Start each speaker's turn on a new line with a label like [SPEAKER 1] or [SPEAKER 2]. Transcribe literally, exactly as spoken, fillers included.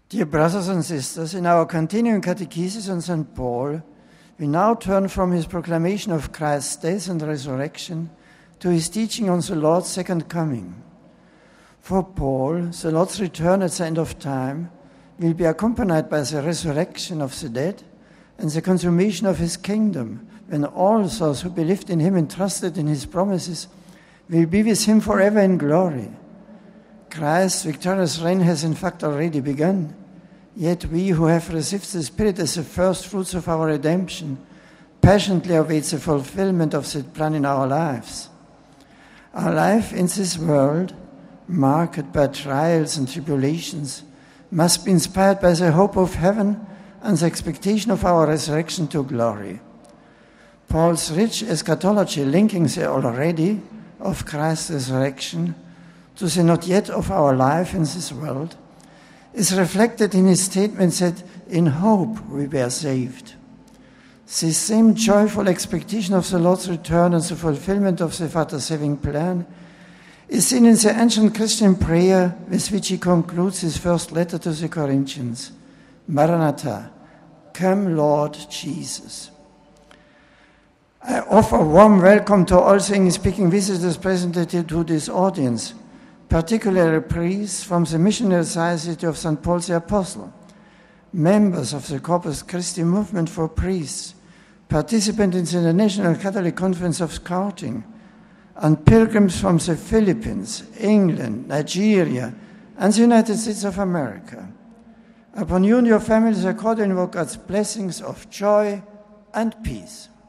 [SPEAKER 1] Dear brothers and sisters, in our continuing catechesis on Saint Paul, we now turn from his proclamation of Christ's death and resurrection to his teaching on the Lord's second coming. For Paul, the Lord's return at the end of time will be accompanied by the resurrection of the dead and the consummation of his kingdom, when all those who believed in him and trusted in his promises will be with him forever in glory. Christ's victorious reign has in fact already begun, yet we who have received the Spirit as the first fruits of our redemption passionately await the fulfillment of that plan in our lives. Our life in this world, marked by trials and tribulations, must be inspired by the hope of heaven and the expectation of our resurrection to glory. Paul's rich eschatology, linking the already of Christ's resurrection to the not yet of our life in this world, is reflected in his statement that in hope we were saved. This same joyful expectation of the Lord's return and the fulfillment of the Father's saving plan is seen in the ancient Christian prayer with which he concludes his first letter to the Corinthians. Maranatha, come Lord Jesus. I offer a warm welcome to all English-speaking visitors present to this audience, particularly priests from the Missionary Society of Saint Paul the Apostle, members of the Corpus Christi movement for priests, participants in the International Catholic Conference of Scouting, and pilgrims from the Philippines, England, Nigeria, and the United States of America. Upon you and your families, I cordially invoke God's blessings of joy and peace.